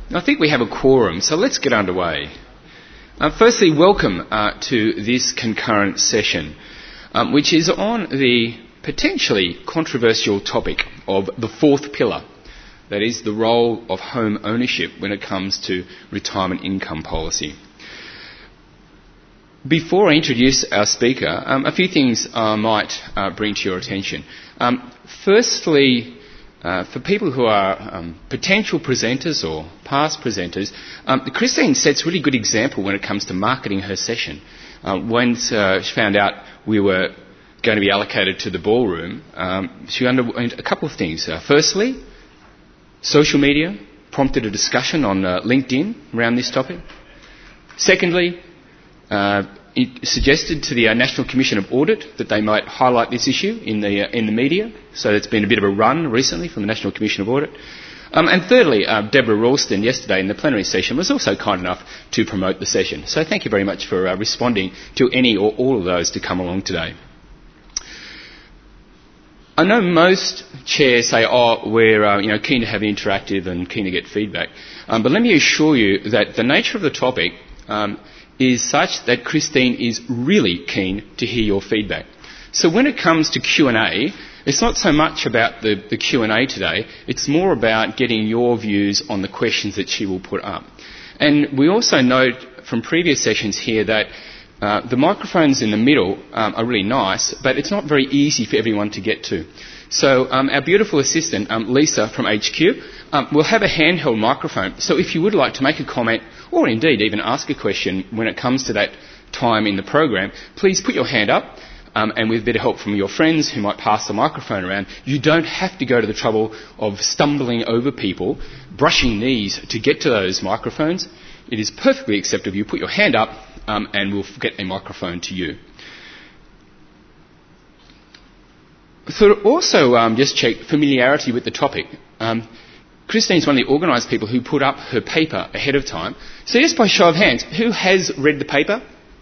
I think we have a quorum, so let's get underway. Firstly, welcome to this concurrent session, which is on the potentially controversial topic of the fourth pillar, that is the role of home ownership when it comes to retirement income policy. Before I introduce our speaker, a few things I might bring to your attention. Firstly, for people who are potential presenters or past presenters, Christine sets a really good example when it comes to marketing her session. Once she found out we were going to be allocated to the ballroom, she underwent a couple of things. Firstly, social media prompted a discussion on LinkedIn around this topic. Secondly, it suggested to the National Commission of Audit that they might highlight this issue in the media. So there's been a bit of a run recently from the National Commission of Audit. And thirdly, Deborah Ralston yesterday in the plenary session was also kind enough to promote the session. So thank you very much for responding to any or all of those to come along today. I know most chairs say, we're keen to have interactive and keen to get feedback. But let me assure you that the nature of the topic is such that Christine is really keen to hear your feedback. So when it comes to Q&A, it's not so much about the Q&A today, it's more about getting your views on the questions that she will put up. And we also note from previous sessions here that the microphones in the middle are really nice, but it's not very easy for everyone to get to. So our beautiful assistant, Lisa from HQ, will have a handheld microphone. So if you would like to make a comment, or indeed even ask a question when it comes to that time in the program, please put your hand up, and with a bit of help from your friends who might pass the microphone around, you don't have to go to the trouble of stumbling over people, brushing knees to get to those microphones. It is perfectly acceptable. You put your hand up, and we'll get a microphone to you. So also just check familiarity with the topic. Christine's one of the organised people who put up her paper ahead of time. So just by show of hands, who has read the paper?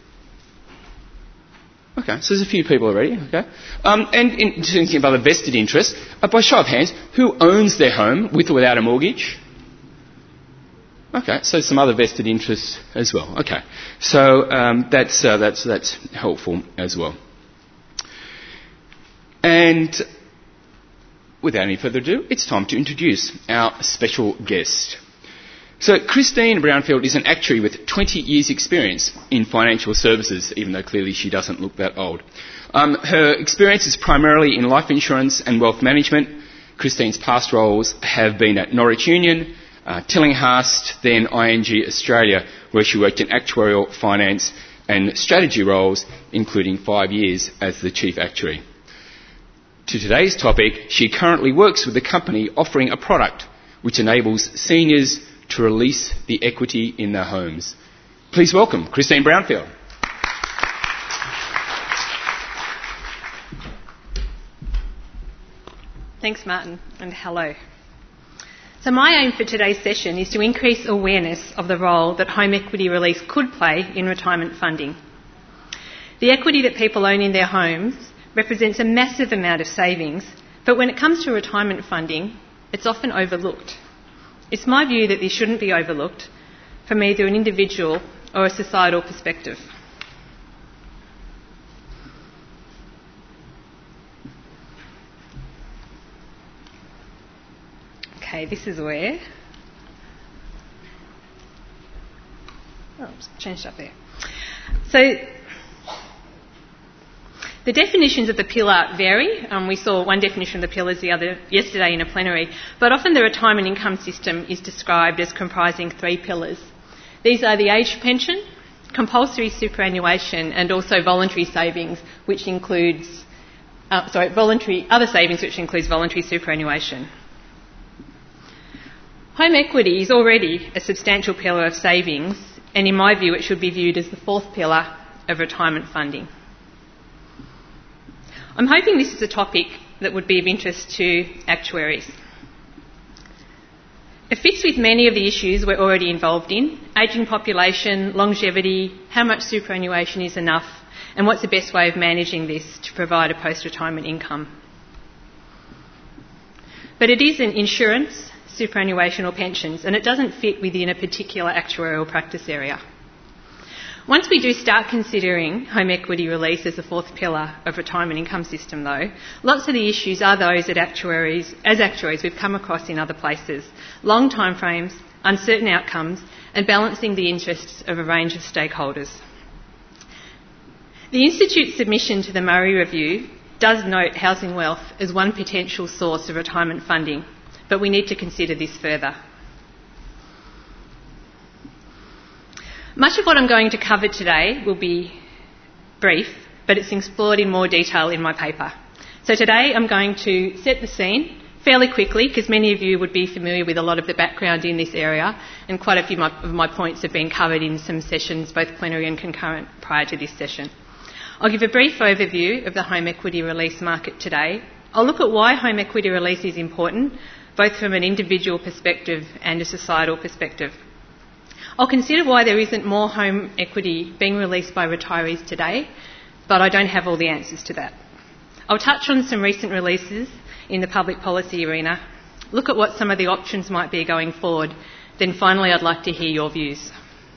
Okay, so there's a few people already. Okay, and in terms of other vested interests, by show of hands, who owns their home with or without a mortgage? Okay, so some other vested interests as well. Okay, so that's helpful as well. And without any further ado, it's time to introduce our special guest. So Christine Brownfield is an actuary with 20 years' experience in financial services, even though clearly she doesn't look that old. Her experience is primarily in life insurance and wealth management. Christine's past roles have been at Norwich Union, Tillinghast, then ING Australia, where she worked in actuarial, finance and strategy roles, including 5 years as the chief actuary. To today's topic, she currently works with a company offering a product which enables seniors to release the equity in their homes. Please welcome Christine Brownfield. Thanks, Martin, and hello. So my aim for today's session is to increase awareness of the role that home equity release could play in retirement funding. The equity that people own in their homes represents a massive amount of savings, but when it comes to retirement funding, it's often overlooked. It's my view that this shouldn't be overlooked from either an individual or a societal perspective. Okay, this is where... it's changed up there. So the definitions of the pillar vary. We saw one definition of the pillars yesterday in a plenary, but often the retirement income system is described as comprising 3 pillars. These are the age pension, compulsory superannuation, and also voluntary savings, which includes other savings, which includes voluntary superannuation. Home equity is already a substantial pillar of savings, and in my view, it should be viewed as the 4th pillar of retirement funding. I'm hoping this is a topic that would be of interest to actuaries. It fits with many of the issues we're already involved in: ageing population, longevity, how much superannuation is enough, and what's the best way of managing this to provide a post-retirement income. But it is an insurance, superannuation or pensions, and it doesn't fit within a particular actuarial practice area. Once we do start considering home equity release as the fourth pillar of retirement income system, though, lots of the issues are those that as actuaries we've come across in other places: long timeframes, uncertain outcomes, and balancing the interests of a range of stakeholders. The Institute's submission to the Murray Review does note housing wealth as one potential source of retirement funding, but we need to consider this further. Much of what I'm going to cover today will be brief, but it's explored in more detail in my paper. So today I'm going to set the scene fairly quickly, because many of you would be familiar with a lot of the background in this area, and quite a few of my points have been covered in some sessions, both plenary and concurrent, prior to this session. I'll give a brief overview of the home equity release market today. I'll look at why home equity release is important, both from an individual perspective and a societal perspective. I'll consider why there isn't more home equity being released by retirees today, but I don't have all the answers to that. I'll touch on some recent releases in the public policy arena, look at what some of the options might be going forward, then finally I'd like to hear your views.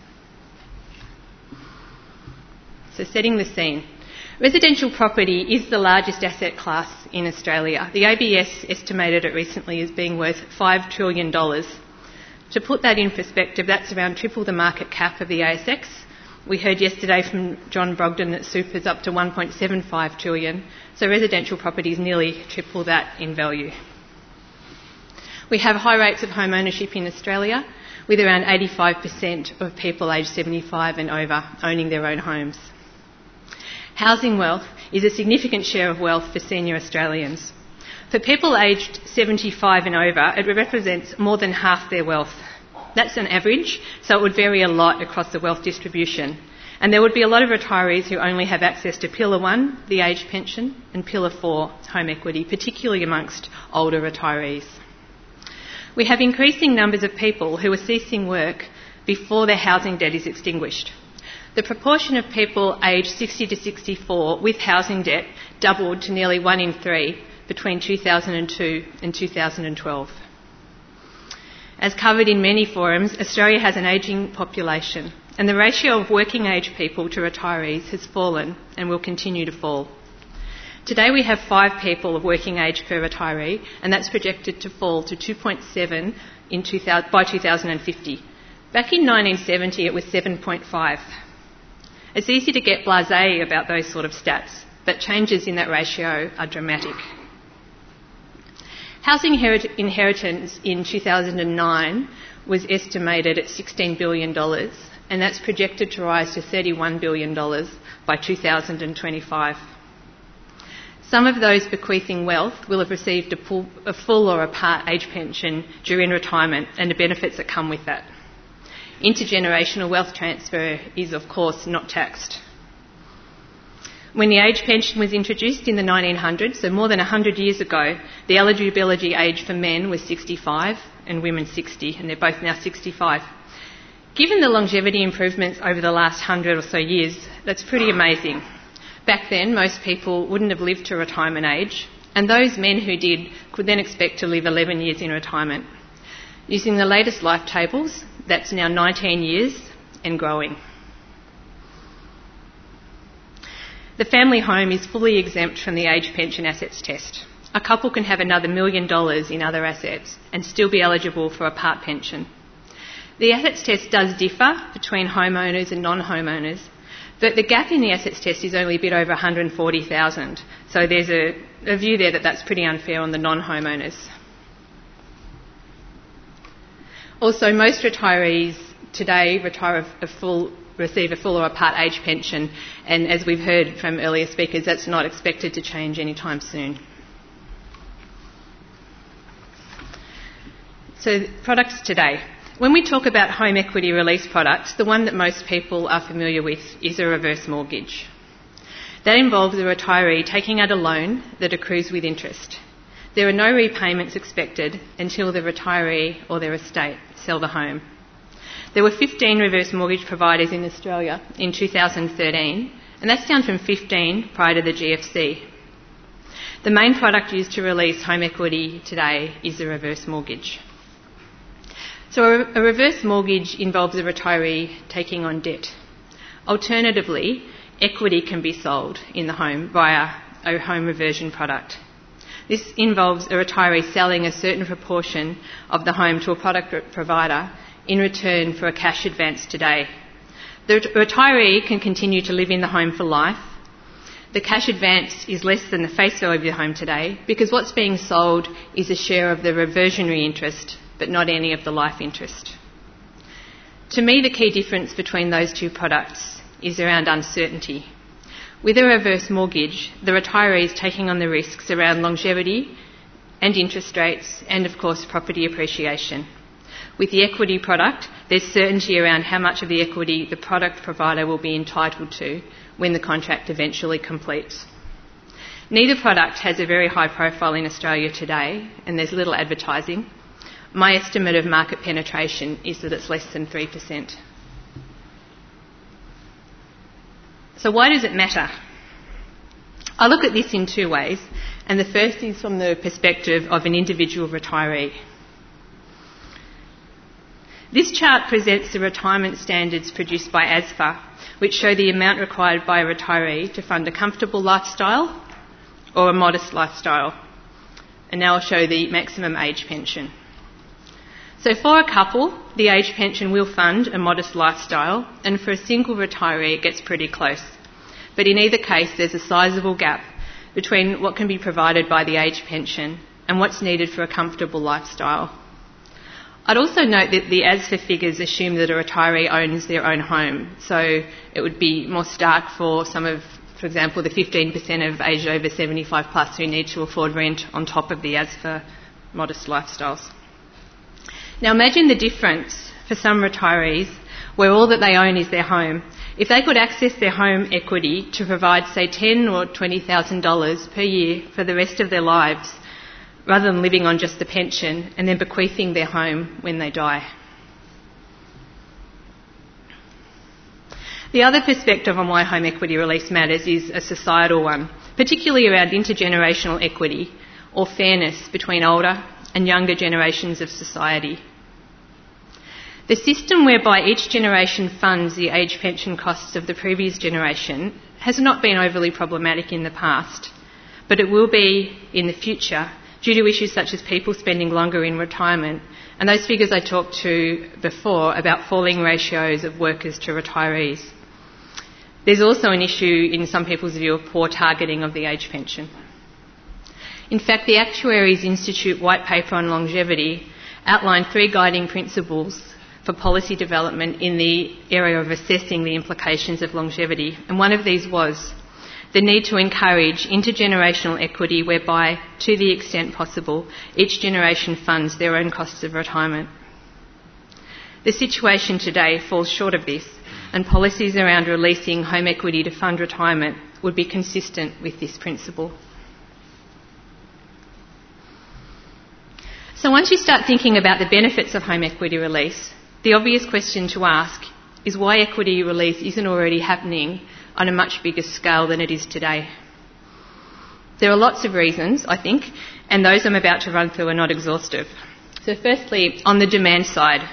So setting the scene. Residential property is the largest asset class in Australia. The ABS estimated it recently as being worth $5 trillion. To put that in perspective, that's around triple the market cap of the ASX. We heard yesterday from John Brogden that super's up to $1.75 trillion, so residential property is nearly triple that in value. We have high rates of home ownership in Australia, with around 85% of people aged 75 and over owning their own homes. Housing wealth is a significant share of wealth for senior Australians. For people aged 75 and over, it represents more than half their wealth. That's an average, so it would vary a lot across the wealth distribution. And there would be a lot of retirees who only have access to Pillar 1, the age pension, and Pillar 4, home equity, particularly amongst older retirees. We have increasing numbers of people who are ceasing work before their housing debt is extinguished. The proportion of people aged 60 to 64 with housing debt doubled to nearly 1 in 3 between 2002 and 2012. As covered in many forums, Australia has an ageing population, and the ratio of working age people to retirees has fallen and will continue to fall. Today we have 5 people of working age per retiree, and that's projected to fall to 2.7 by 2050. Back in 1970 it was 7.5. It's easy to get blasé about those sort of stats, but changes in that ratio are dramatic. Housing inheritance in 2009 was estimated at $16 billion, and that's projected to rise to $31 billion by 2025. Some of those bequeathing wealth will have received a full or a part age pension during retirement and the benefits that come with that. Intergenerational wealth transfer is, of course, not taxed. When the age pension was introduced in the 1900s, so more than 100 years ago, the eligibility age for men was 65 and women 60, and they're both now 65. Given the longevity improvements over the last 100 or so years, that's pretty amazing. Back then, most people wouldn't have lived to retirement age, and those men who did could then expect to live 11 years in retirement. Using the latest life tables, that's now 19 years and growing. The family home is fully exempt from the age pension assets test. A couple can have another $1 million in other assets and still be eligible for a part pension. The assets test does differ between homeowners and non-homeowners, but the gap in the assets test is only a bit over $140,000. So there's a view there that that's pretty unfair on the non-homeowners. Also, most retirees today receive a full or a part age pension, and as we've heard from earlier speakers, that's not expected to change anytime soon. So, products today. When we talk about home equity release products, the one that most people are familiar with is a reverse mortgage. That involves a retiree taking out a loan that accrues with interest. There are no repayments expected until the retiree or their estate sell the home. There were 15 reverse mortgage providers in Australia in 2013, and that's down from 15 prior to the GFC. The main product used to release home equity today is the reverse mortgage. So a reverse mortgage involves a retiree taking on debt. Alternatively, equity can be sold in the home via a home reversion product. This involves a retiree selling a certain proportion of the home to a product provider in return for a cash advance today. The retiree can continue to live in the home for life. The cash advance is less than the face value of the home today because what's being sold is a share of the reversionary interest, but not any of the life interest. To me, the key difference between those two products is around uncertainty. With a reverse mortgage, the retiree is taking on the risks around longevity and interest rates and, of course, property appreciation. With the equity product, there's certainty around how much of the equity the product provider will be entitled to when the contract eventually completes. Neither product has a very high profile in Australia today, and there's little advertising. My estimate of market penetration is that it's less than 3%. So why does it matter? I look at this in two ways, and the first is from the perspective of an individual retiree. This chart presents the retirement standards produced by ASFA, which show the amount required by a retiree to fund a comfortable lifestyle or a modest lifestyle. And now I'll show the maximum age pension. So for a couple, the age pension will fund a modest lifestyle, and for a single retiree it gets pretty close. But in either case, there's a sizable gap between what can be provided by the age pension and what's needed for a comfortable lifestyle. I'd also note that the ASFA figures assume that a retiree owns their own home, so it would be more stark for some of, for example, the 15% of aged over 75 plus who need to afford rent on top of the ASFA modest lifestyles. Now imagine the difference for some retirees where all that they own is their home. If they could access their home equity to provide, say, $10,000 or $20,000 per year for the rest of their lives, rather than living on just the pension and then bequeathing their home when they die. The other perspective on why home equity release matters is a societal one, particularly around intergenerational equity or fairness between older and younger generations of society. The system whereby each generation funds the age pension costs of the previous generation has not been overly problematic in the past, but it will be in the future due to issues such as people spending longer in retirement and those figures I talked to before about falling ratios of workers to retirees. There's also an issue in some people's view of poor targeting of the age pension. In fact, the Actuaries Institute White Paper on Longevity outlined 3 guiding principles for policy development in the area of assessing the implications of longevity, and one of these was the need to encourage intergenerational equity whereby, to the extent possible, each generation funds their own costs of retirement. The situation today falls short of this, and policies around releasing home equity to fund retirement would be consistent with this principle. So once you start thinking about the benefits of home equity release, the obvious question to ask is why equity release isn't already happening on a much bigger scale than it is today. There are lots of reasons, I think, and those I'm about to run through are not exhaustive. So firstly, on the demand side,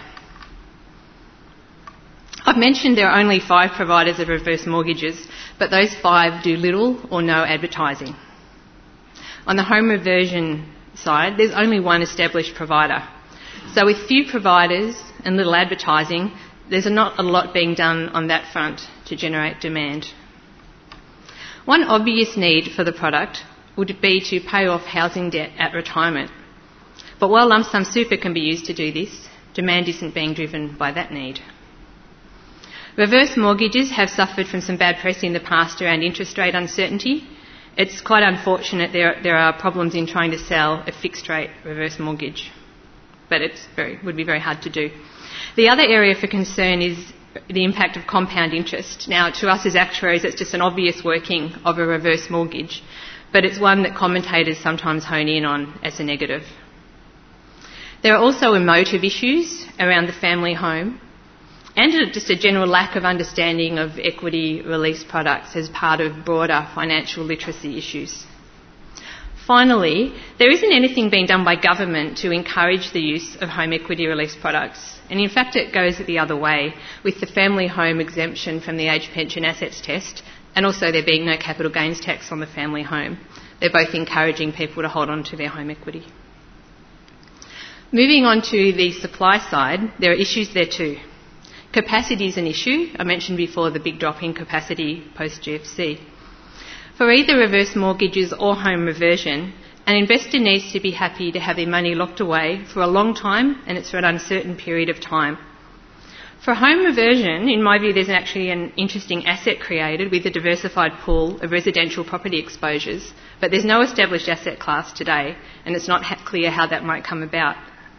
I've mentioned there are only 5 providers of reverse mortgages, but those 5 do little or no advertising. On the home reversion side, there's only one established provider. So with few providers and little advertising, there's not a lot being done on that front to generate demand. One obvious need for the product would be to pay off housing debt at retirement. But while lump sum super can be used to do this, demand isn't being driven by that need. Reverse mortgages have suffered from some bad press in the past around interest rate uncertainty. It's quite unfortunate there are problems in trying to sell a fixed rate reverse mortgage, but it would be very hard to do. The other area for concern is the impact of compound interest. Now, to us as actuaries, it's just an obvious working of a reverse mortgage, but it's one that commentators sometimes hone in on as a negative. There are also emotive issues around the family home and just a general lack of understanding of equity release products as part of broader financial literacy issues. Finally, there isn't anything being done by government to encourage the use of home equity release products. And in fact, it goes the other way, with the family home exemption from the age pension assets test, and also there being no capital gains tax on the family home. They're both encouraging people to hold on to their home equity. Moving on to the supply side, there are issues there too. Capacity is an issue. I mentioned before the big drop in capacity post-GFC. For either reverse mortgages or home reversion, an investor needs to be happy to have their money locked away for a long time, and it's for an uncertain period of time. For home reversion, in my view, there's actually an interesting asset created with a diversified pool of residential property exposures, but there's no established asset class today, and it's not clear how that might come about.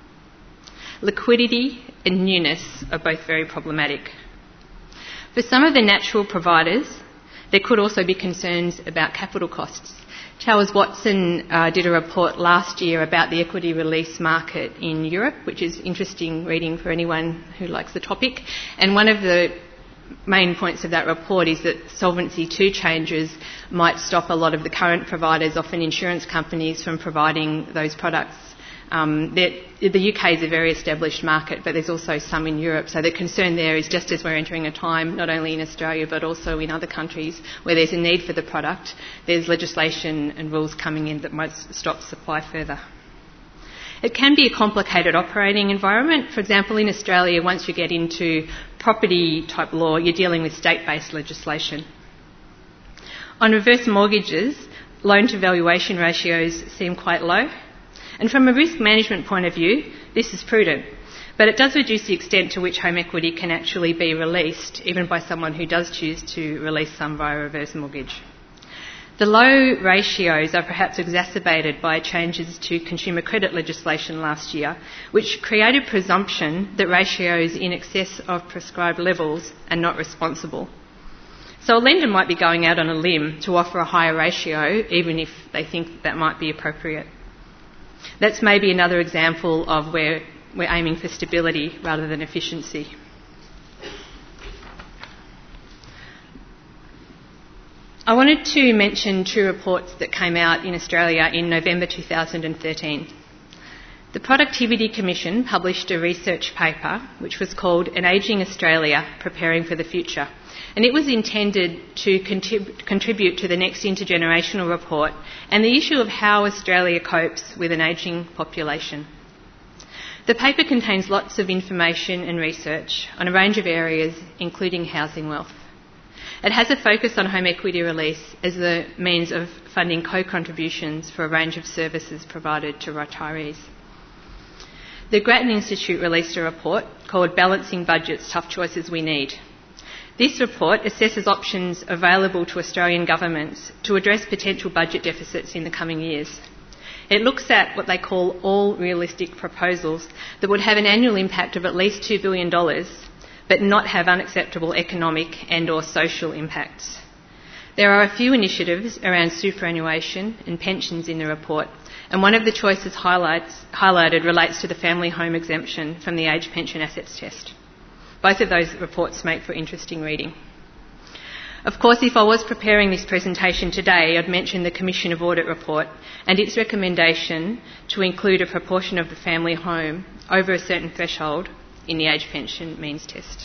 Liquidity and newness are both very problematic. For some of the natural providers, there could also be concerns about capital costs. Towers Watson did a report last year about the equity release market in Europe, which is interesting reading for anyone who likes the topic. And one of the main points of that report is that Solvency II changes might stop a lot of the current providers, often insurance companies, from providing those products. The UK is a very established market, but there's also some in Europe. So the concern there is just as we're entering a time, not only in Australia but also in other countries, where there's a need for the product, there's legislation and rules coming in that might stop supply further. It can be a complicated operating environment. For example, in Australia, once you get into property type law, you're dealing with state-based legislation. On reverse mortgages, loan to valuation ratios seem quite low. And from a risk management point of view, this is prudent, but it does reduce the extent to which home equity can actually be released, even by someone who does choose to release some via reverse mortgage. The low ratios are perhaps exacerbated by changes to consumer credit legislation last year, which created presumption that ratios in excess of prescribed levels are not responsible. So a lender might be going out on a limb to offer a higher ratio, even if they think that might be appropriate. That's maybe another example of where we're aiming for stability rather than efficiency. I wanted to mention two reports that came out in Australia in November 2013. The Productivity Commission published a research paper which was called An Ageing Australia, Preparing for the Future. And it was intended to contribute to the next intergenerational report and the issue of how Australia copes with an ageing population. The paper contains lots of information and research on a range of areas, including housing wealth. It has a focus on home equity release as the means of funding co-contributions for a range of services provided to retirees. The Grattan Institute released a report called Balancing Budgets, Tough Choices We Need. This report assesses options available to Australian governments to address potential budget deficits in the coming years. It looks at what they call all realistic proposals that would have an annual impact of at least $2 billion, but not have unacceptable economic and or social impacts. There are a few initiatives around superannuation and pensions in the report, and one of the choices highlighted relates to the family home exemption from the age pension assets test. Both of those reports make for interesting reading. Of course, if I was preparing this presentation today, I'd mention the Commission of Audit report and its recommendation to include a proportion of the family home over a certain threshold in the age pension means test.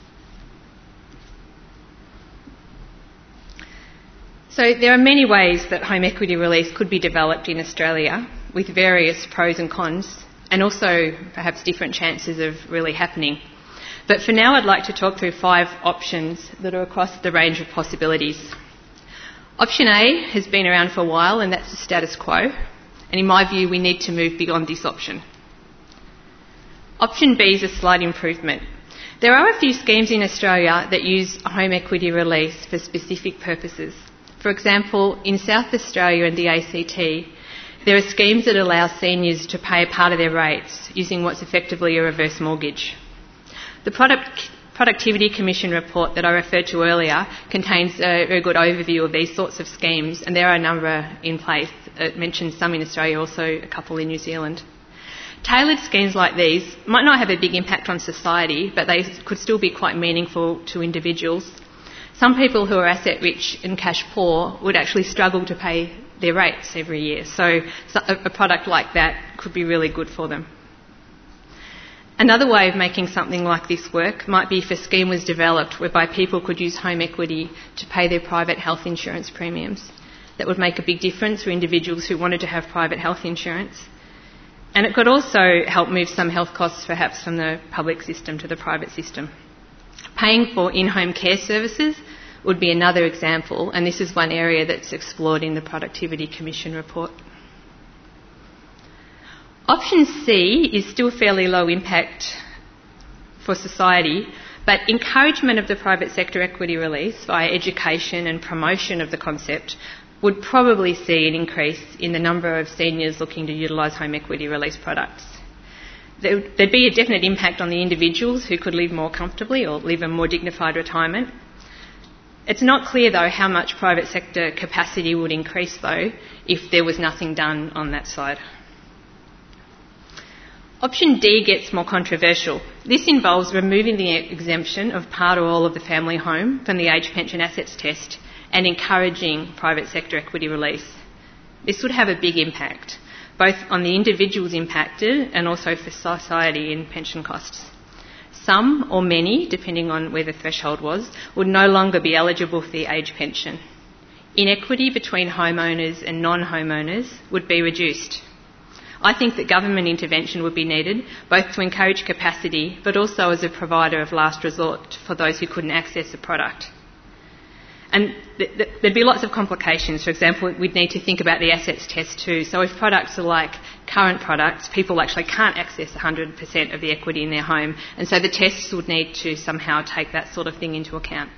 So there are many ways that home equity release could be developed in Australia, with various pros and cons, and also perhaps different chances of really happening. But for now, I'd like to talk through 5 options that are across the range of possibilities. Option A has been around for a while, and that's the status quo. And in my view, we need to move beyond this option. Option B is a slight improvement. There are a few schemes in Australia that use home equity release for specific purposes. For example, in South Australia and the ACT, there are schemes that allow seniors to pay a part of their rates using what's effectively a reverse mortgage. The Productivity Commission report that I referred to earlier contains a very good overview of these sorts of schemes, and there are a number in place. It mentions some in Australia, also a couple in New Zealand. Tailored schemes like these might not have a big impact on society, but they could still be quite meaningful to individuals. Some people who are asset rich and cash poor would actually struggle to pay their rates every year. So a product like that could be really good for them. Another way of making something like this work might be if a scheme was developed whereby people could use home equity to pay their private health insurance premiums. That would make a big difference for individuals who wanted to have private health insurance. And it could also help move some health costs perhaps from the public system to the private system. Paying for in-home care services would be another example, and this is one area that's explored in the Productivity Commission report. Option C is still fairly low impact for society, but encouragement of the private sector equity release via education and promotion of the concept would probably see an increase in the number of seniors looking to utilise home equity release products. There'd be a definite impact on the individuals who could live more comfortably or live a more dignified retirement. It's not clear, though, how much private sector capacity would increase, though, if there was nothing done on that side. Option D gets more controversial. This involves removing the exemption of part or all of the family home from the age pension assets test and encouraging private sector equity release. This would have a big impact, both on the individuals impacted and also for society in pension costs. Some, or many, depending on where the threshold was, would no longer be eligible for the age pension. Inequity between homeowners and non-homeowners would be reduced. I think that government intervention would be needed, both to encourage capacity, but also as a provider of last resort for those who couldn't access the product. And there'd be lots of complications. For example, we'd need to think about the assets test too. So if products are like current products, people actually can't access 100% of the equity in their home, and so the tests would need to somehow take that sort of thing into account.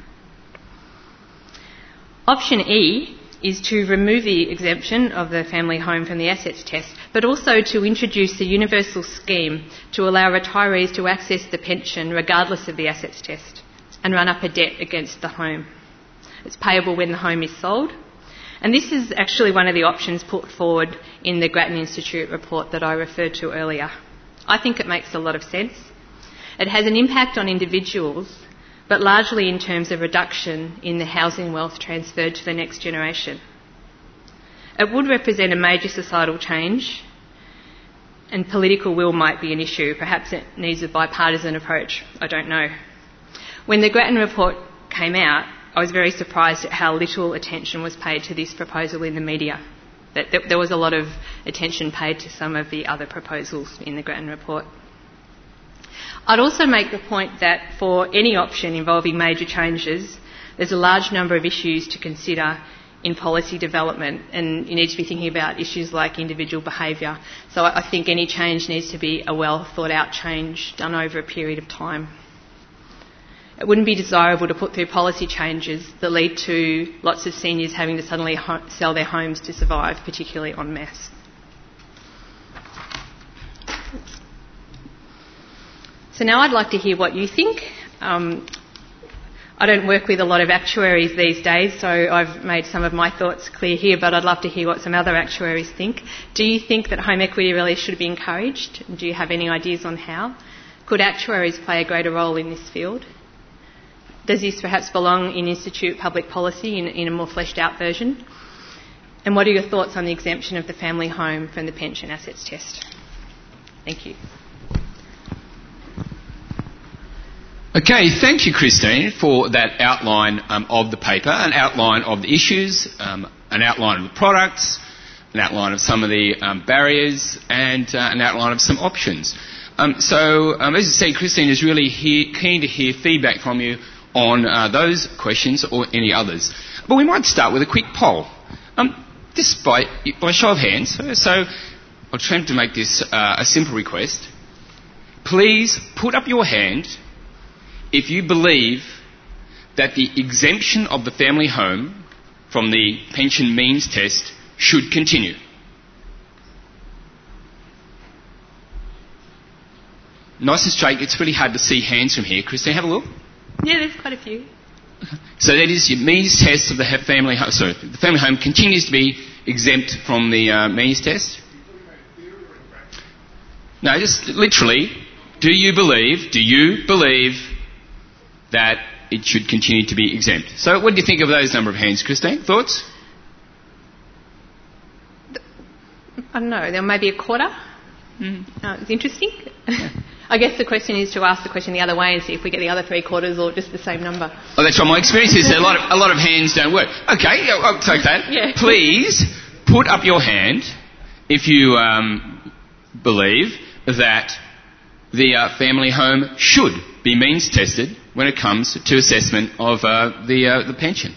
Option E is to remove the exemption of the family home from the assets test, but also to introduce a universal scheme to allow retirees to access the pension regardless of the assets test and run up a debt against the home. It's payable when the home is sold. And this is actually one of the options put forward in the Grattan Institute report that I referred to earlier. I think it makes a lot of sense. It has an impact on individuals, but largely in terms of reduction in the housing wealth transferred to the next generation. It would represent a major societal change, and political will might be an issue. Perhaps it needs a bipartisan approach. I don't know. When the Grattan report came out, I was very surprised at how little attention was paid to this proposal in the media. That there was a lot of attention paid to some of the other proposals in the Grattan report. I'd also make the point that for any option involving major changes, there's a large number of issues to consider in policy development, and you need to be thinking about issues like individual behaviour. So I think any change needs to be a well thought out change done over a period of time. It wouldn't be desirable to put through policy changes that lead to lots of seniors having to suddenly sell their homes to survive, particularly en masse. So now I'd like to hear what you think. I don't work with a lot of actuaries these days, so I've made some of my thoughts clear here, but I'd love to hear what some other actuaries think. Do you think that home equity release should be encouraged? Do you have any ideas on how? Could actuaries play a greater role in this field? Does this perhaps belong in Institute Public Policy in a more fleshed out version? And what are your thoughts on the exemption of the family home from the pension assets test? Thank you. Okay, thank you, Christine, for that outline of the paper, an outline of the issues, an outline of the products, an outline of some of the barriers, and an outline of some options. So, as you say, Christine is really keen to hear feedback from you on those questions or any others. But we might start with a quick poll. Just by show of hands. So I'll try to make this a simple request. Please put up your hand if you believe that the exemption of the family home from the pension means test should continue. Nice and straight. It's really hard to see hands from here. Christine, have a look. Yeah, there's quite a few. So that is your means test of the family home. So the family home continues to be exempt from the means test? No, just literally, do you believe that it should continue to be exempt? So what do you think of those number of hands, Christine? Thoughts? I don't know, there may be a quarter. It's interesting. I guess the question is to ask the question the other way and see if we get the other 3/4 or just the same number. Oh, that's right. My experience is that a lot of hands don't work. Okay, I'll take that. Yeah. Please put up your hand if you believe that the family home should be means tested when it comes to assessment of the pension.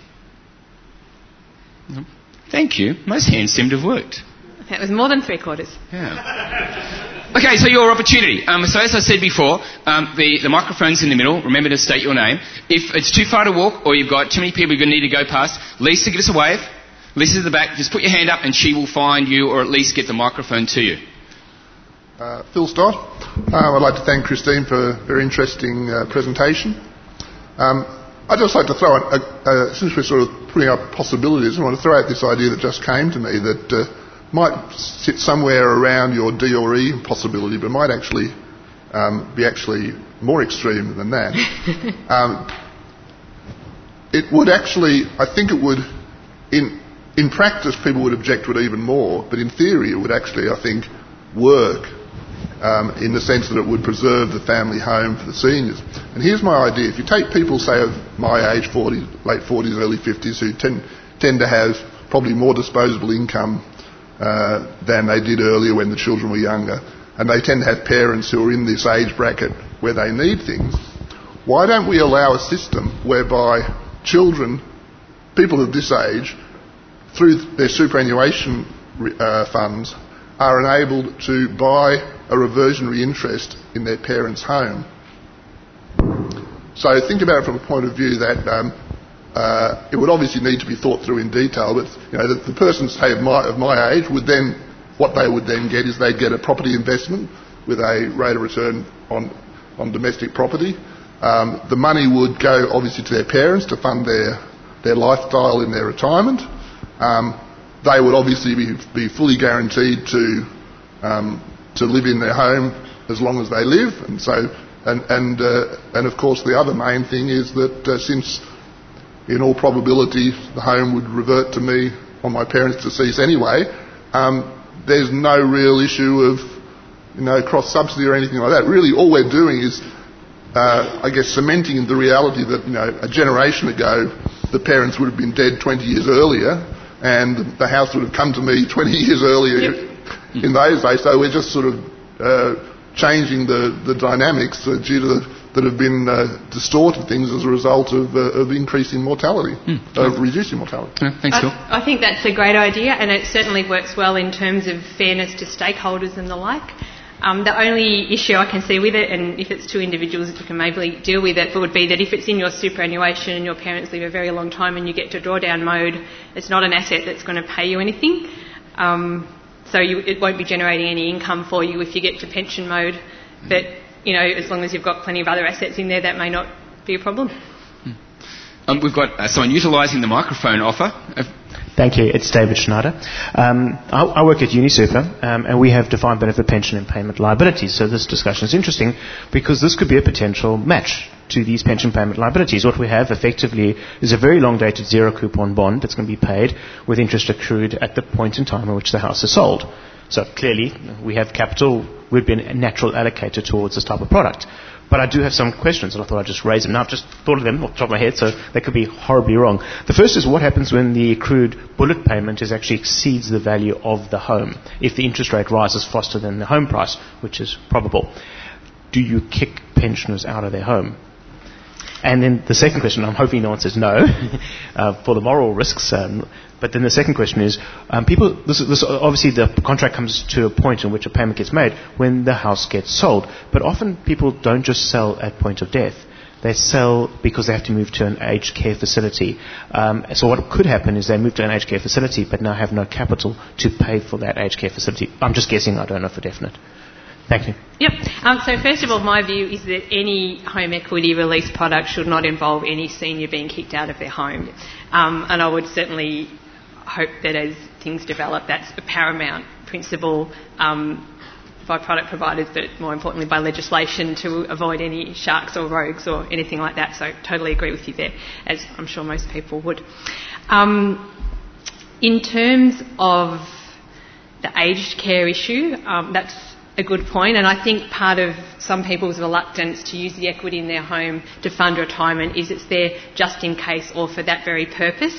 Thank you. Most hands seem to have worked. That was more than 3/4. Yeah. Okay, so your opportunity. So as I said before, the microphone's in the middle. Remember to state your name. If it's too far to walk or you've got too many people you're going to need to go past, Lisa, give us a wave. Lisa's at the back. Just put your hand up and she will find you or at least get the microphone to you. Phil Stott. I'd like to thank Christine for a very interesting presentation. I'd just like to throw out, since we're sort of putting up possibilities, I want to throw out this idea that just came to me that might sit somewhere around your D or E possibility, but might actually be actually more extreme than that. It would actually, I think it would, in practice people would object to it even more, but in theory it would actually, I think, work in the sense that it would preserve the family home for the seniors. And here's my idea. If you take people, say, of my age, 40, late 40s, early 50s, who tend to have probably more disposable income than they did earlier when the children were younger, and they tend to have parents who are in this age bracket where they need things, why don't we allow a system whereby children, people of this age, through their superannuation funds, are enabled to buy a reversionary interest in their parents' home? So think about it from a point of view that it would obviously need to be thought through in detail, but the person, say, of my age would then, what they would then get is they'd get a property investment with a rate of return on domestic property. The money would go obviously to their parents to fund their lifestyle in their retirement. They would obviously be fully guaranteed to live in their home as long as they live, and of course the other main thing is that since in all probability the home would revert to me on my parents' decease anyway, there's no real issue of cross subsidy or anything like that. Really, all we're doing is I guess cementing the reality that a generation ago the parents would have been dead 20 years earlier, and the house would have come to me 20 years earlier in those days. So we're just sort of changing the dynamics due to that have been distorted things as a result of increasing mortality, reducing mortality. Thanks, Phil. I think that's a great idea, and it certainly works well in terms of fairness to stakeholders and the like. The only issue I can see with it, and if it's two individuals you can maybe deal with it, would be that if it's in your superannuation and your parents live a very long time and you get to drawdown mode, it's not an asset that's going to pay you anything. So it won't be generating any income for you if you get to pension mode. But, as long as you've got plenty of other assets in there, that may not be a problem. We've got someone utilising the microphone offer. Thank you. It's David Schneider. I work at UniSuper, and we have defined benefit pension and payment liabilities. So this discussion is interesting because this could be a potential match to these pension payment liabilities. What we have effectively is a very long-dated zero-coupon bond that's going to be paid with interest accrued at the point in time in which the house is sold. So clearly, we have capital would be a natural allocator towards this type of product. But I do have some questions, and I thought I'd just raise them. Now, I've just thought of them off the top of my head, so they could be horribly wrong. The first is what happens when the accrued bullet payment actually exceeds the value of the home, if the interest rate rises faster than the home price, which is probable. Do you kick pensioners out of their home? And then the second question, I'm hoping no one says no, for the moral risks. But then the second question is, this obviously the contract comes to a point in which a payment gets made when the house gets sold. But often people don't just sell at point of death. They sell because they have to move to an aged care facility. So what could happen is they move to an aged care facility but now have no capital to pay for that aged care facility. I'm just guessing, I don't know for definite. Thank you. Yep. So first of all, my view is that any home equity release product should not involve any senior being kicked out of their home. And I would certainly hope that as things develop, that's a paramount principle by product providers, but more importantly by legislation to avoid any sharks or rogues or anything like that. So totally agree with you there, as I'm sure most people would. In terms of the aged care issue. That's a good point, and I think part of some people's reluctance to use the equity in their home to fund retirement is it's there just in case or for that very purpose.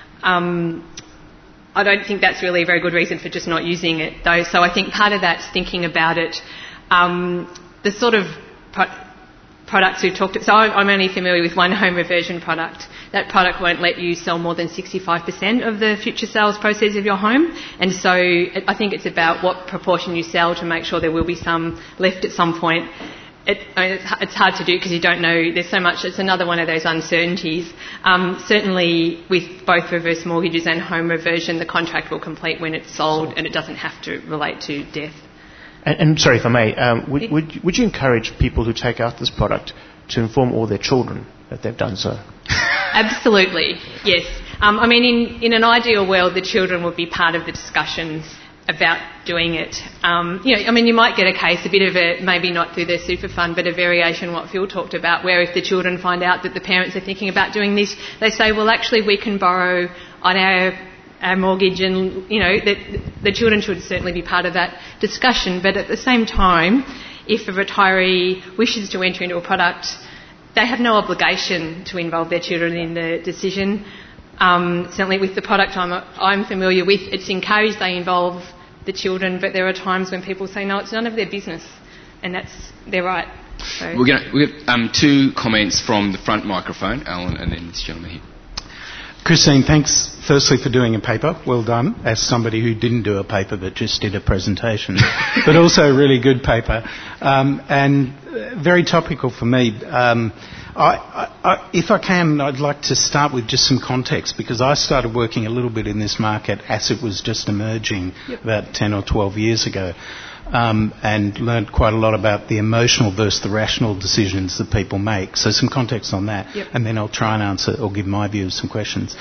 I don't think that's really a very good reason for just not using it, though. So I think part of that's thinking about it. The sort of products we've talked about. So I'm only familiar with one home reversion product. That product won't let you sell more than 65% of the future sales proceeds of your home. And so I think it's about what proportion you sell to make sure there will be some left at some point. It's hard to do because you don't know. There's so much. It's another one of those uncertainties. Certainly with both reverse mortgages and home reversion, the contract will complete when it's sold and it doesn't have to relate to death. And sorry, if I may, would you encourage people who take out this product to inform all their children that they've done so? Absolutely, yes. I mean, in an ideal world, the children would be part of the discussions about doing it. You might get a case, a bit of a, maybe not through their super fund, but a variation on what Phil talked about, where if the children find out that the parents are thinking about doing this, they say, well, actually, we can borrow on our mortgage, and, the children should certainly be part of that discussion. But at the same time, if a retiree wishes to enter into a product, they have no obligation to involve their children in the decision. Certainly with the product I'm familiar with, it's encouraged they involve the children, but there are times when people say, no, it's none of their business, and they're right. So. We have two comments from the front microphone, Alan, and then this gentleman here. Christine, thanks firstly for doing a paper. Well done, as somebody who didn't do a paper but just did a presentation. But also a really good paper. And very topical for me. If I can, I'd like to start with just some context, because I started working a little bit in this market as it was just emerging about 10 or 12 years ago. And learned quite a lot about the emotional versus the rational decisions that people make. So some context on that, and then I'll try and answer or give my view of some questions.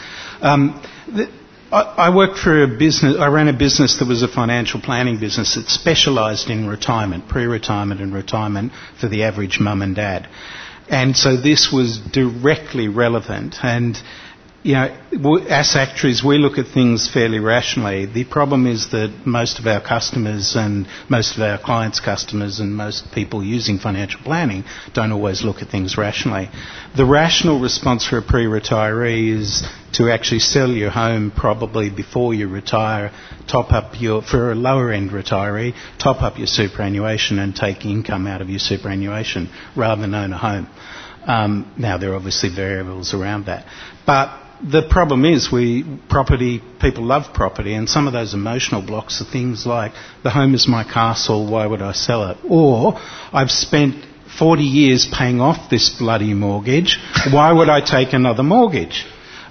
I worked for a business. I ran a business that was a financial planning business that specialised in retirement, pre-retirement and retirement for the average mum and dad. And so this was directly relevant. And as actuaries, we look at things fairly rationally. The problem is that most of our customers and most of our clients' customers and most people using financial planning don't always look at things rationally. The rational response for a pre-retiree is to actually sell your home probably before you retire, for a lower-end retiree, top up your superannuation and take income out of your superannuation rather than own a home. Now, there are obviously variables around that. But the problem is people love property, and some of those emotional blocks are things like, the home is my castle, why would I sell it? Or, I've spent 40 years paying off this bloody mortgage, why would I take another mortgage?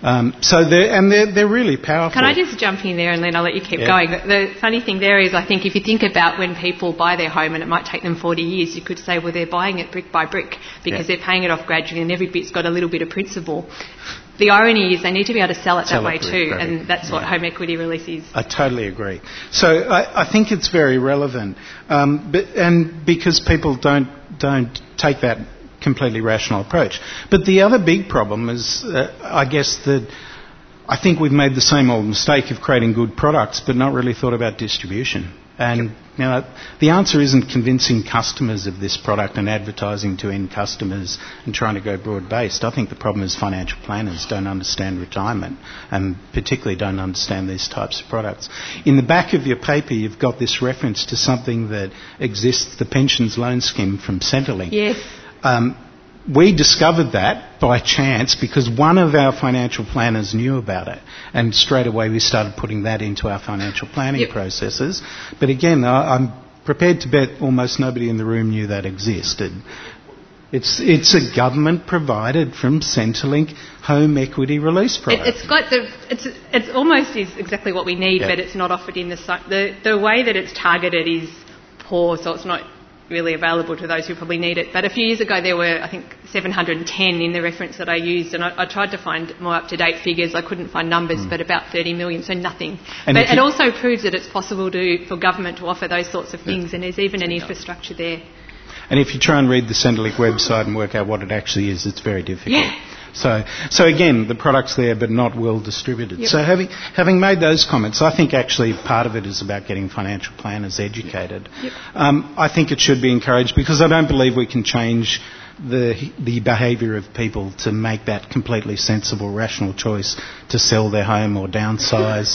They're really powerful. Can I just jump in there and then I'll let you keep going? The funny thing there is, I think if you think about when people buy their home and it might take them 40 years, you could say, well, they're buying it brick by brick because they're paying it off gradually and every bit's got a little bit of principal. The irony is they need to be able to sell it that way too, and that's what home equity release is. I totally agree. So I think it's very relevant, and because people don't take that completely rational approach. But the other big problem is, I guess, that I think we've made the same old mistake of creating good products but not really thought about distribution. And the answer isn't convincing customers of this product and advertising to end customers and trying to go broad-based. I think the problem is financial planners don't understand retirement and particularly don't understand these types of products. In the back of your paper, you've got this reference to something that exists, the Pensions Loan Scheme from Centrelink. Yes. We discovered that by chance because one of our financial planners knew about it, and straight away we started putting that into our financial planning processes. But again, I'm prepared to bet almost nobody in the room knew that existed. It's a government-provided from Centrelink home equity release product. It's almost is exactly what we need, but it's not offered in the way that it's targeted is poor, so it's not really available to those who probably need it. But a few years ago there were, I think, 710 in the reference that I used, and I tried to find more up-to-date figures. I couldn't find numbers, but about 30 million, so nothing. And it also proves that it's possible for government to offer those sorts of things, and there's even an infrastructure there. And if you try and read the Centrelink website and work out what it actually is, it's very difficult. Yeah. So again, the product's there but not well distributed. Yep. So having made those comments, I think actually part of it is about getting financial planners educated. Yep. I think it should be encouraged because I don't believe we can change the behaviour of people to make that completely sensible, rational choice to sell their home or downsize.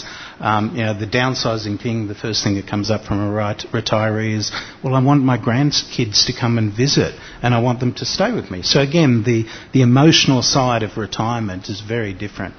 The downsizing thing, the first thing that comes up from a retiree is, well, I want my grandkids to come and visit and I want them to stay with me. So again, the emotional side of retirement is very different.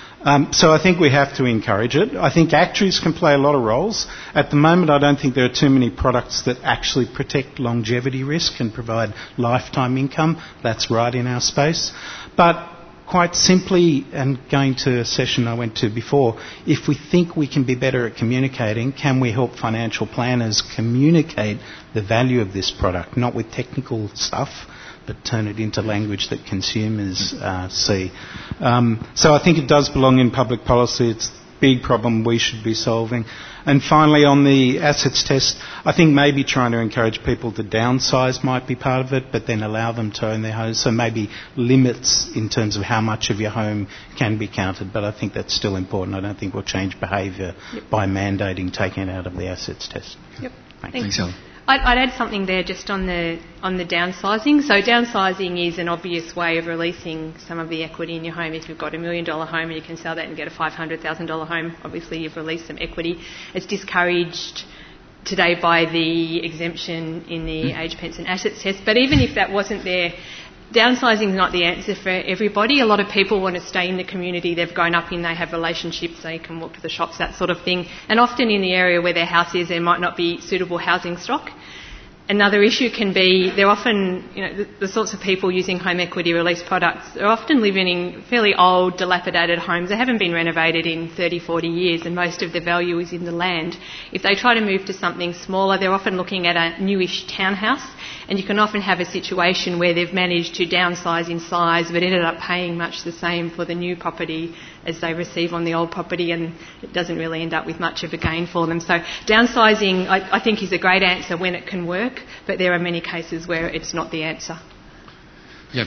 So I think we have to encourage it. I think actuaries can play a lot of roles. At the moment, I don't think there are too many products that actually protect longevity risk and provide lifetime income. That's right in our space. But quite simply, and going to a session I went to before, if we think we can be better at communicating, can we help financial planners communicate the value of this product, not with technical stuff, but turn it into language that consumers see. So I think it does belong in public policy. It's a big problem we should be solving. And finally, on the assets test, I think maybe trying to encourage people to downsize might be part of it, but then allow them to own their homes. So maybe limits in terms of how much of your home can be counted. But I think that's still important. I don't think we'll change behaviour by mandating taking it out of the assets test. Yep. Thanks, Helen. I'd add something there just on the downsizing. So downsizing is an obvious way of releasing some of the equity in your home. If you've got $1 million home and you can sell that and get a $500,000 home, obviously you've released some equity. It's discouraged today by the exemption in the age, pence and assets test. But even if that wasn't there, downsizing is not the answer for everybody. A lot of people want to stay in the community they've grown up in, they have relationships, they can walk to the shops, that sort of thing. And often in the area where their house is, there might not be suitable housing stock. Another issue can be they're often, the sorts of people using home equity release products are often living in fairly old, dilapidated homes. They haven't been renovated in 30, 40 years and most of the value is in the land. If they try to move to something smaller, they're often looking at a newish townhouse, and you can often have a situation where they've managed to downsize in size but ended up paying much the same for the new property as they receive on the old property, and it doesn't really end up with much of a gain for them. So downsizing, I think, is a great answer when it can work, but there are many cases where it's not the answer. Yeah,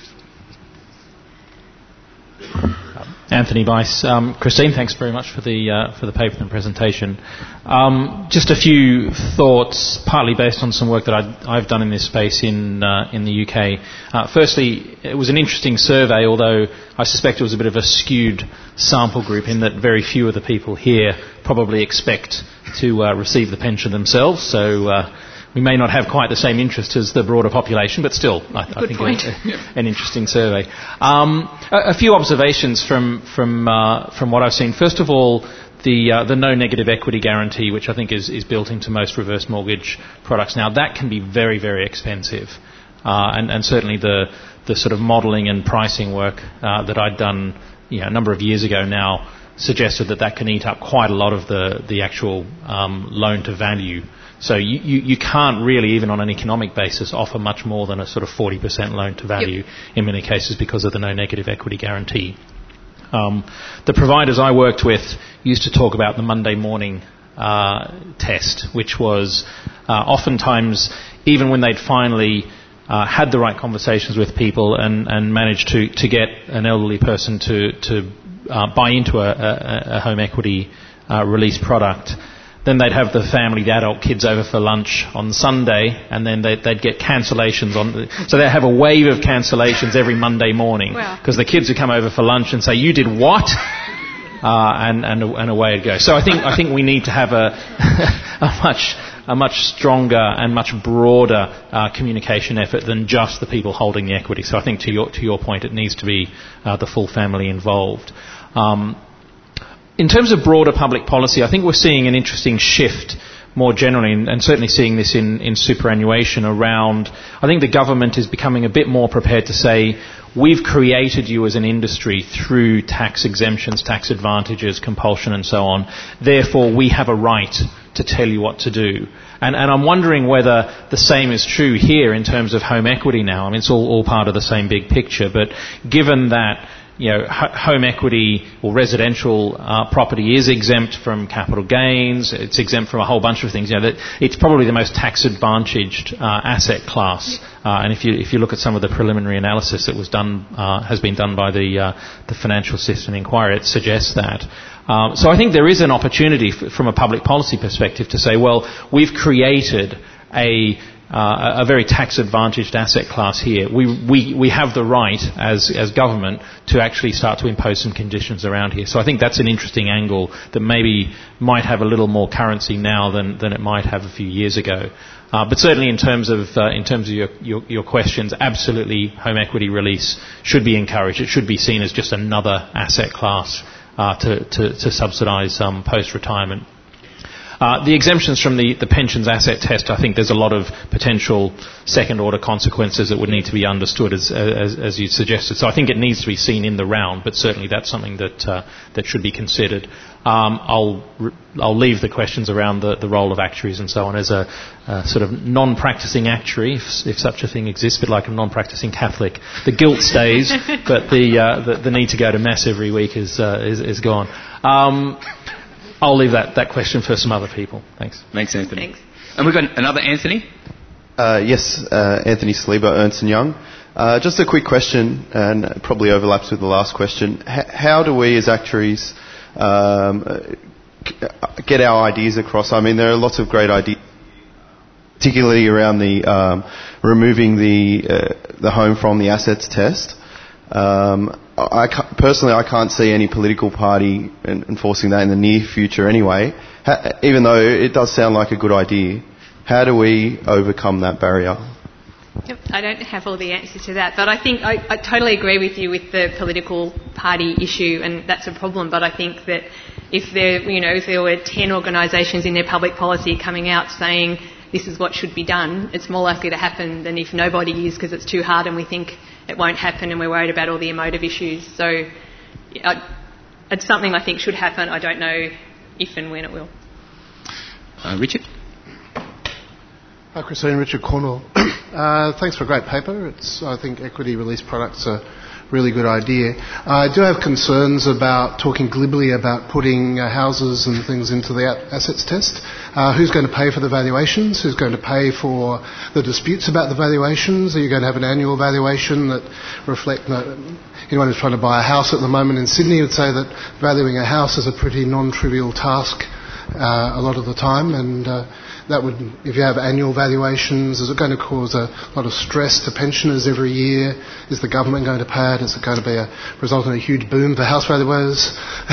Anthony Weiss. Christine, thanks very much for the paper and presentation. Just a few thoughts, partly based on some work that I've done in this space in the UK. Firstly, it was an interesting survey, although I suspect it was a bit of a skewed sample group in that very few of the people here probably expect to receive the pension themselves. So we may not have quite the same interest as the broader population, but still, I think an interesting survey. A few observations from what I've seen. First of all, the no negative equity guarantee, which I think is built into most reverse mortgage products now, that can be very, very expensive. And certainly the sort of modelling and pricing work that I'd done a number of years ago now suggested that can eat up quite a lot of the actual loan to value. So you can't really, even on an economic basis, offer much more than a sort of 40% loan to value in many cases because of the no negative equity guarantee. The providers I worked with used to talk about the Monday morning test, which was oftentimes, even when they'd finally had the right conversations with people and managed to get an elderly person to buy into a home equity release product, then they'd have the family, the adult kids over for lunch on Sunday, and then they'd get cancellations so they'd have a wave of cancellations every Monday morning because the kids would come over for lunch and say, "You did what?" and away it'd go. So I think we need to have a much stronger and much broader communication effort than just the people holding the equity. So I think to your point, it needs to be the full family involved. In terms of broader public policy, I think we're seeing an interesting shift more generally, and certainly seeing this in superannuation around, I think the government is becoming a bit more prepared to say, we've created you as an industry through tax exemptions, tax advantages, compulsion and so on, therefore we have a right to tell you what to do. And I'm wondering whether the same is true here in terms of home equity now. I mean, it's all part of the same big picture, but given that home equity or residential property is exempt from capital gains. It's exempt from a whole bunch of things. It's probably the most tax-advantaged asset class. And if you look at some of the preliminary analysis that was done, has been done by the Financial System Inquiry, it suggests that. So I think there is an opportunity from a public policy perspective to say, well, we've created a very tax-advantaged asset class here. We have the right as government to actually start to impose some conditions around here. So I think that's an interesting angle that maybe might have a little more currency now than it might have a few years ago. But certainly in terms of your questions, absolutely home equity release should be encouraged. It should be seen as just another asset class to subsidise post-retirement. The exemptions from the pensions asset test, I think there's a lot of potential second-order consequences that would need to be understood, as you suggested. So I think it needs to be seen in the round, but certainly that's something that should be considered. I'll leave the questions around the role of actuaries and so on as a sort of non-practicing actuary, if such a thing exists, a bit like a non-practicing Catholic. The guilt stays, but the need to go to mass every week is gone. I'll leave that question for some other people. Thanks. Thanks, Anthony. Thanks. And we've got another Anthony. Yes, Anthony Saliba, Ernst & Young. Just a quick question, and it probably overlaps with the last question. How do we as actuaries get our ideas across? I mean, there are lots of great ideas, particularly around the removing the home from the assets test. Personally, I can't see any political party enforcing that in the near future anyway, even though it does sound like a good idea. How do we overcome that barrier? Yep, I don't have all the answers to that, but I think I totally agree with you with the political party issue, and that's a problem. But I think that if there were 10 organisations in their public policy coming out saying this is what should be done, it's more likely to happen than if nobody is, because it's too hard and we think it won't happen and we're worried about all the emotive issues. So it's something I think should happen. I don't know if and when it will. Richard? Hi, Christine. Richard Cornwall. Thanks for a great paper. I think equity release products are a really good idea. I do have concerns about talking glibly about putting houses and things into the assets test. Who's going to pay for the valuations? Who's going to pay for the disputes about the valuations? Are you going to have an annual valuation that reflect... Anyone who's trying to buy a house at the moment in Sydney would say that valuing a house is a pretty non-trivial task a lot of the time, and that would, if you have annual valuations, is it going to cause a lot of stress to pensioners every year? Is the government going to pay it? Is it going to result in a huge boom for house valuers?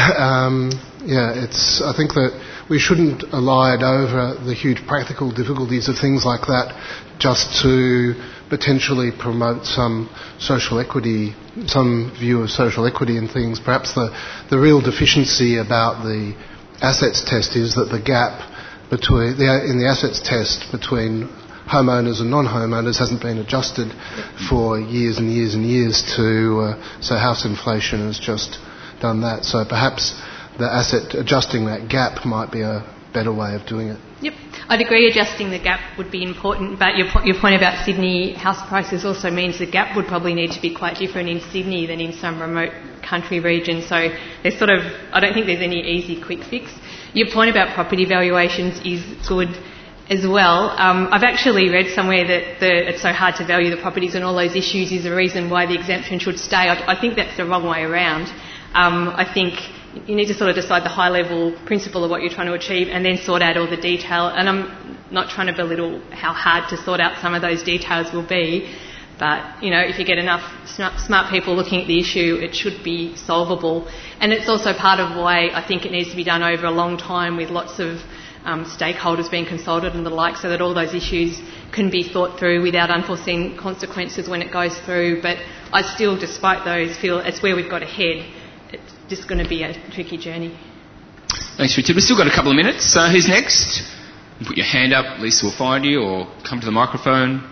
I think that we shouldn't elide over the huge practical difficulties of things like that just to potentially promote some social equity, some view of social equity in things. Perhaps the real deficiency about the assets test is that the gap in the assets test between homeowners and non-homeowners hasn't been adjusted for years and years and years so house inflation has just done that. So perhaps adjusting that gap might be a better way of doing it. Yep, I'd agree adjusting the gap would be important, but your point about Sydney house prices also means the gap would probably need to be quite different in Sydney than in some remote country region. So there's I don't think there's any easy quick fix. Your point about property valuations is good as well. I've actually read somewhere that it's so hard to value the properties and all those issues is the reason why the exemption should stay. I think that's the wrong way around. I think you need to sort of decide the high-level principle of what you're trying to achieve and then sort out all the detail. And I'm not trying to belittle how hard to sort out some of those details will be, but, if you get enough smart people looking at the issue, it should be solvable. And it's also part of why I think it needs to be done over a long time with lots of stakeholders being consulted and the like, so that all those issues can be thought through without unforeseen consequences when it goes through. But I still, despite those, feel it's where we've got to head. It's just going to be a tricky journey. Thanks, Richard. We've still got a couple of minutes. Who's next? You put your hand up, Lisa will find you, or come to the microphone.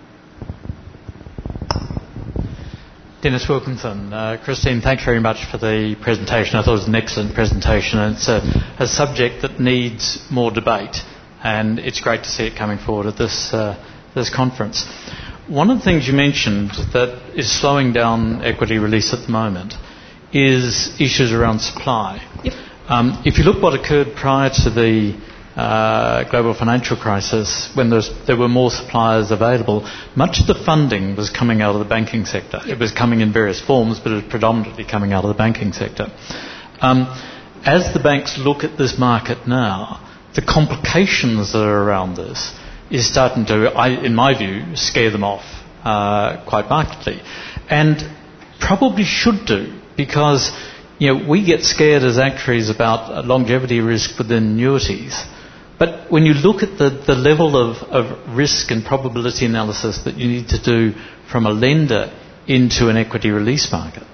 Dennis Wilkinson. Christine, thanks very much for the presentation. I thought it was an excellent presentation, and it's a subject that needs more debate, and it's great to see it coming forward at this conference. One of the things you mentioned that is slowing down equity release at the moment is issues around supply. Yep. If you look what occurred prior to the global financial crisis, when there were more suppliers available, much of the funding was coming out of the banking sector. Yep. It was coming in various forms, but it was predominantly coming out of the banking sector. As the banks look at this market now, the complications that are around this is starting to, in my view, scare them off quite markedly. And probably should do, because we get scared as actuaries about longevity risk within annuities. But when you look at the level of risk and probability analysis that you need to do from a lender into an equity release market,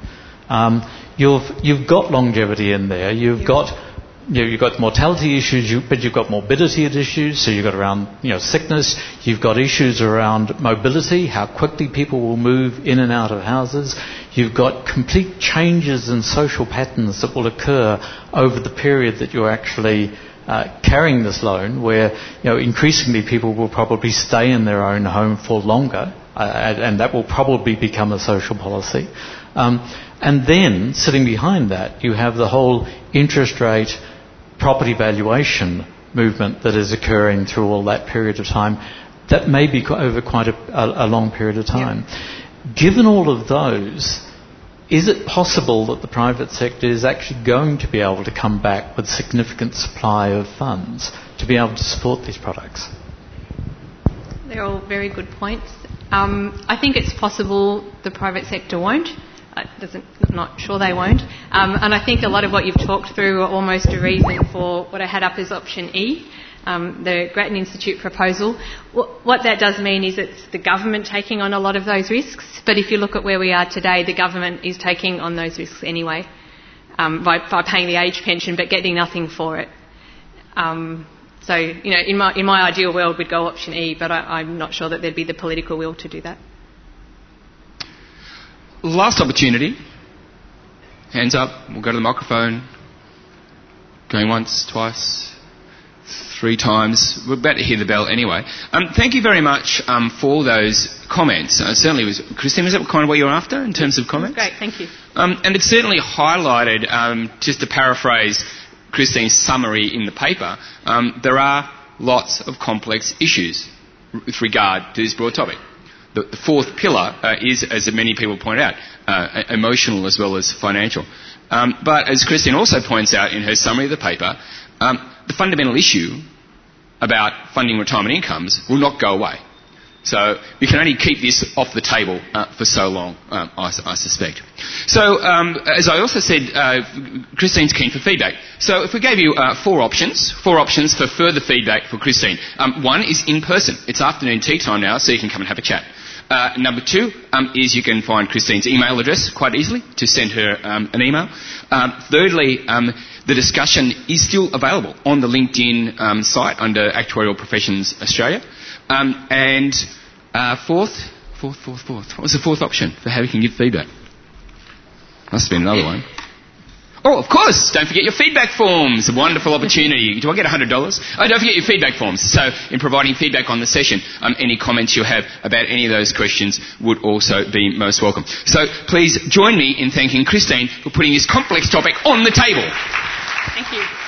you've got longevity in there. You've got mortality issues, but you've got morbidity issues. So you've got around sickness. You've got issues around mobility, how quickly people will move in and out of houses. You've got complete changes in social patterns that will occur over the period that you're actually carrying this loan, where increasingly people will probably stay in their own home for longer, and that will probably become a social policy. And then, sitting behind that, you have the whole interest rate, property valuation movement that is occurring through all that period of time. That may be over quite a long period of time. Yeah. Given all of those, is it possible that the private sector is actually going to be able to come back with significant supply of funds to be able to support these products? They're all very good points. I think it's possible the private sector won't. Not sure they won't. And I think a lot of what you've talked through are almost a reason for what I had up as option E, the Grattan Institute proposal. What that does mean is it's the government taking on a lot of those risks. But if you look at where we are today, the government is taking on those risks anyway by paying the age pension but getting nothing for it. So, in my ideal world, we'd go option E, but I'm not sure that there'd be the political will to do that. Last opportunity. Hands up. We'll go to the microphone. Going once, twice, 3 times. We're about to hear the bell anyway. Thank you very much for those comments. Certainly, Christine, was that kind of what you were after in terms of comments? Great, thank you. And it certainly highlighted, just to paraphrase Christine's summary in the paper, there are lots of complex issues with regard to this broad topic. The 4th pillar is, as many people point out, emotional as well as financial. But as Christine also points out in her summary of the paper, the fundamental issue about funding retirement incomes will not go away. So we can only keep this off the table for so long, I suspect. So as I also said, Christine's keen for feedback. So if we gave you 4 options for further feedback for Christine. 1 is in person. It's afternoon tea time now, so you can come and have a chat. Number 2 is you can find Christine's email address quite easily to send her an email. Thirdly, the discussion is still available on the LinkedIn site under Actuarial Professions Australia. And fourth. What was the 4th option for how we can give feedback? Must have been another one. Oh, of course! Don't forget your feedback forms. A wonderful opportunity. Do I get $100? Oh, don't forget your feedback forms. So, in providing feedback on the session, any comments you have about any of those questions would also be most welcome. So, please join me in thanking Christine for putting this complex topic on the table. Thank you.